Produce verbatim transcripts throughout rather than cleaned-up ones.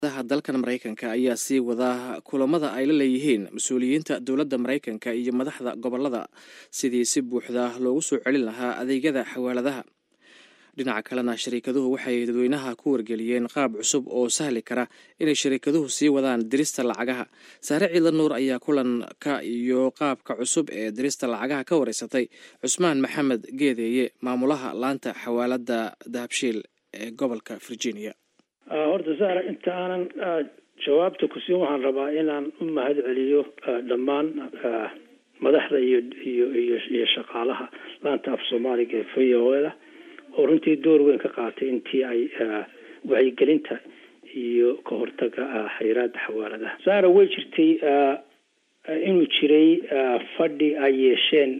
dalkan Mareykanka ayaa sii wada kulamada ay la leeyihiin mas'uuliyiinta dowladda Mareykanka iyo madaxda gobolada sidii si buuxda loogu soo celin lahaa adeegyada xawaaladaha. dhinaca kalena shirkaduhu waxay dadweynaha ku wargeliyeen qaab cusub oo sahli kara inay shirkaduhu sii wadaan dirista lacagaha. Saare Ciidan Nuur ayaa kulanka iyo qaabka cusub ee dirista lacagaha ka wareysatay Cusmaan Maxamed Geedeeye, maamulaha laanta xawaalada Dahabshiil ee gobolka Virginia. horta Saare, inta aanan jawaabta ku siin waxaan rabaa inaan u mahad celiyo dhammaan madaxda iyo iyo iyo shaqaalaha laanta af Soomaaliga ee V O A oo runtii door weyn ka qaatay intii ay wacyigelinta iyo ka hortagga xayiraadda xawaaladaha. Saare, way jirtay inuu jiray fadhi ay yeesheen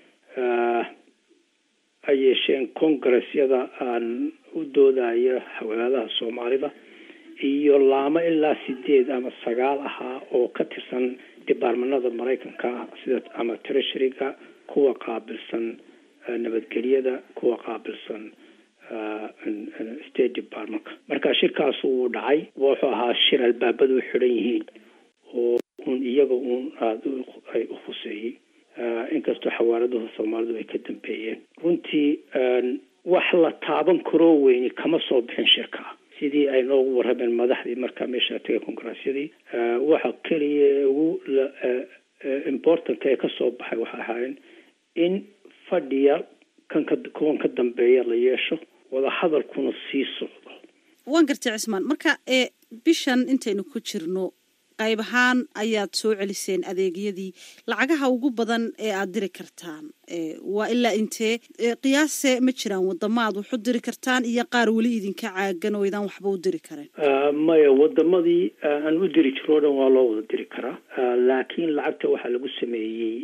ay yeesheen kongaresyada aan u doodaya xawaaladaha Soomaalida iyo laamo ilaa sideed ama sagaal ahaa oo ka tirsan departmentada Mareykanka sida ama treasuryga, kuwa qaabilsan nabadgelyada, kuwa qaabilsan state department. marka shirkaas uu dhacay wuxuu ahaa shir albaabadu xiran yihiin oo un iyaga un aad ay u khuseeyay inkastoo xawaaladuhu Soomaalidu ay ka dambeeyeen. runtii wax la taaban karo weyni kama soo bixin shirka sidii ay noogu warrameen madaxdii markaa meesha tagay kongaresyadii. waxa keliya ugu important ee ka soo baxay waxa ahaayeen in fadhiya kan ka kuwan ka dambeeya la yeesho wada hadalkuna sii socdo. waan gartay Cismaan, marka ee bishan intaynu ku jirno qayb ahaan ayaad soo celiseen adeegyadii lacagaha ugu badan ee aad diri kartaan waa ilaa intee qiyaase ma jiraan wadamaad wax u diri kartaan iyo qaar weli idinka caagan oo idaan waxba u diri karin? maya, wadamadii aan u diri jiro dhan waa loo wada diri karaa, laakiin lacagta waxaa lagu sameeyey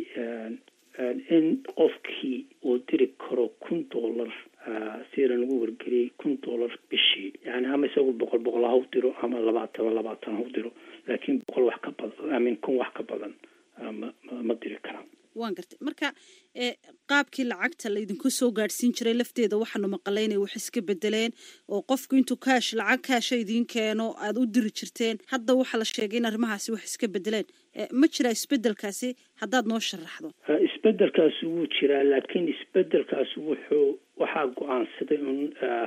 in qofkii uu diri karo kun dollar sida lagu wargeliyay kun dollar bishii, yani ama isagu boqol boqol ha u diro ama labaatan labaatan ha u diro, laakiin boqol wax ka badan amin kun wax ka badan ma ma diri karaan. waan gartay. marka qaabkii lacagta la idinku soo gaadhsiin jiray lafteeda waxaanu maqalay inay wax iska bedeleen oo qofku intuu kaash lacag kaasha idiin keeno aad u diri jirteen, hadda waxaa la sheegay in arrimahaasi wax iska bedeleen. ma jira isbedelkaasi haddaad noo sharaxdo? isbedelkaasi wuu jiraa, laakiin isbedelkaasi wuxuu waxaa go-aansaday un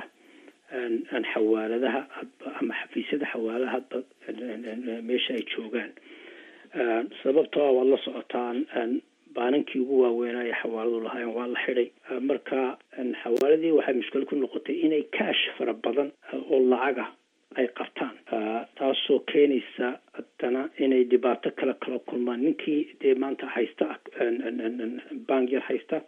aan xawaaladaha ama xafiisyada xawaaladaha hadba meesha ay joogaan. sababtoo waad la socotaan baanankii ugu waaweynaaye xawaaladu lahaayeen waa la xidhay. marka xawaaladii waxay mushkil ku noqotay inay kaash fara badan oo lacaga ay qabtaan, taasoo keenaysa haddana inay dhibaato kale kala kulmaan. ninkii dee maanta haysta bank yar haysta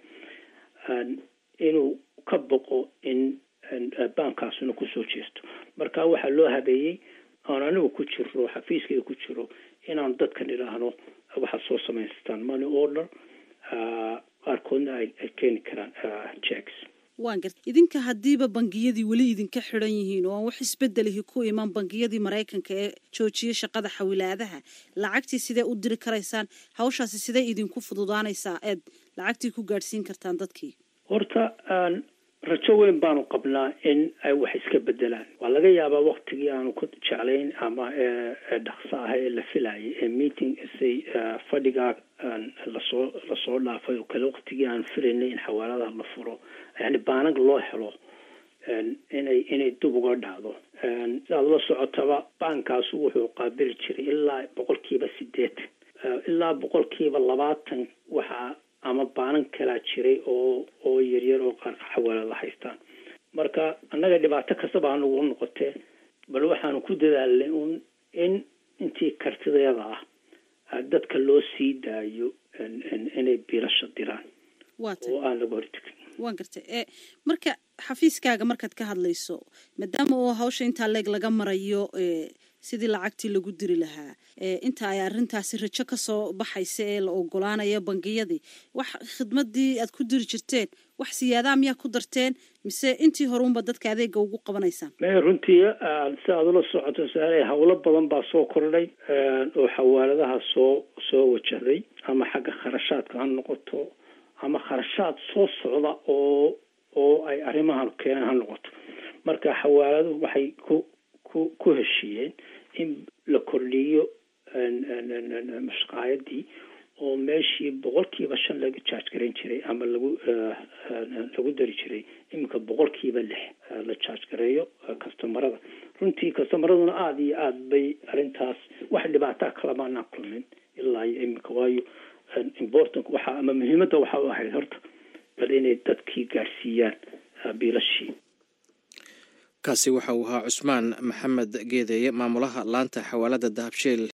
inuu ka boqo in baankaasuna kusoo jeesto. marka waxaa loo habeeyey aan anigu ku jiro xafiiskayga ku jiro inaan dadkan idhaahno waxaad soo samaystaan money order, qaarkoodna ay keeni karaan checks. waan gartay. idinka haddiiba bangiyadii weli idinka xidhan yihiin oo aan wax isbedelihi ku iman bangiyadii Mareykanka ee joojiyay shaqada xawilaadaha, lacagtii sidee u diri karaysaan? hawshaasi sidee idinku fududaanaysaa eed lacagtii ku gaadhsiin kartaan dadkii? horta rajo weyn baanu qabnaa in ay wax iska bedelaan. waa laga yaabaa waktigii aanu ku jeclayn ama dhaqso ah ee la filayay ee meeting say fadhigaa lasoo lasoo dhaafay oo kale waktigii aan filaynay in xawaaladaha la furo, yani baanag loo helo inay inay dib uga dhacdo. sidaad la socotaba baankaasu wuxuu qaabili jiray ilaa boqolkiiba sideetan ilaa boqolkiiba labaatan waxaa ama baanan kalaa jiray oo oo yaryar oo qaar xawaalada haystaan. marka annaga dhibaato kastaba anugu noqotee bal waxaanu ku dadaalnay un in intii kartideeda ah dadka loo sii daayo inay biilasha diraan oo aan laga hortagin. waan gartay. marka xafiiskaaga markaad ka hadlayso, maadaama oo hawsha intaa leeg laga marayo sidii lacagtii lagu diri lahaa, inta ay arrintaasi rajo ka soo baxaysa ee la ogolaanaya bangiyadii, wax khidmadii aad ku diri jirteen wax siyaadaa miyaa ku darteen mise intii horuunba dadka adeega ugu qabanaysaan? me runtii si aad ula socoto Saare, hawlo badan baa soo kordhay oo xawaaladaha soo soo wajahday, ama xagga kharashaadka ha noqoto ama kharashaad soo socda oo oo ay arrimahan keenaan ha noqoto. marka xawaaladu waxay ku ku ku heshiiyeen in la kordhiyo mashqaayadii oo meeshii boqolkiiba shan laga charge garan jiray ama lagu lagu dari jiray iminka boqolkiiba lix la charge gareeyo customerada runtii customeraduna aada iyo aada bay arrintaas wax dhibaataa kalamaanaan kulmin ilaa iyo iminka waayo important waxaa ama muhiimadda waxaa u ahayd horta bal inay dadkii gaarsiiyaan biilashii. kaasi waxa uu ahaa cusmaan maxamed geedeeye maamulaha laanta xawaalada dahabshiil